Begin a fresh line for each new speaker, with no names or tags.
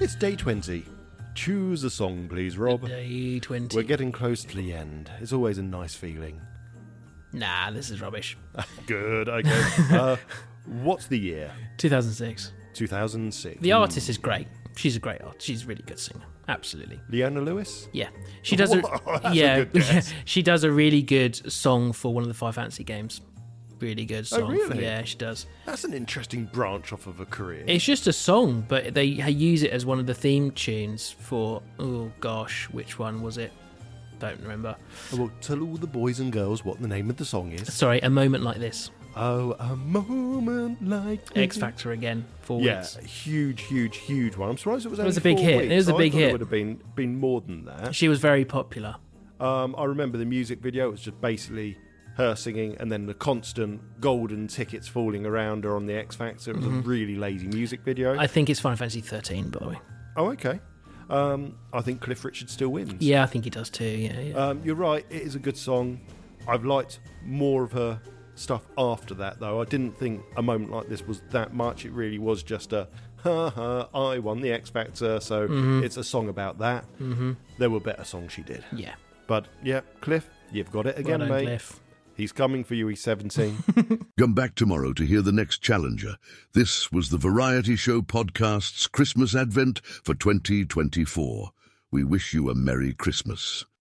It's day 20. Choose a song, please, Rob.
Day 20.
We're getting close to the end. It's always a nice feeling.
Nah, this is rubbish.
Good, okay. What's the year?
2006.
2006.
The artist is great. She's a great artist. She's a really good singer. Absolutely.
Leona Lewis?
Yeah. She does
That's a good guess.
she does a really good song for one of the Five Fantasy games. Really good song.
Oh, really?
Yeah, she does.
That's an interesting branch off of a career.
It's just a song, but they use it as one of the theme tunes for, oh gosh, which one was it? Don't remember.
Well, tell all the boys and girls what the name of the song is.
Sorry, A Moment Like This.
Oh, a moment like this.
X Factor again, 4 weeks.
Yeah, huge one. I'm surprised it was.
It was
only
a big
4
hit.
Weeks.
It was a big
I thought
hit.
It would have been more than that.
She was very popular.
I remember the music video. It was just basically her singing, and then the constant golden tickets falling around her on the X Factor. It was a really lazy music video.
I think it's Final Fantasy 13, by the way.
Oh, okay. I think Cliff Richard still wins.
Yeah, I think he does too. Yeah.
You're right. It is a good song. I've liked more of her stuff after that, though. I didn't think A Moment Like This was that much. It really was just a I won the X Factor, so it's a song about that. There were better songs she did.
Yeah.
But yeah, Cliff, you've got it again,
Well done,
mate.
Cliff.
He's coming for you. He's 17.
Come back tomorrow to hear the next challenger. This was the Variety Show Podcast's Christmas Advent for 2024. We wish you a Merry Christmas.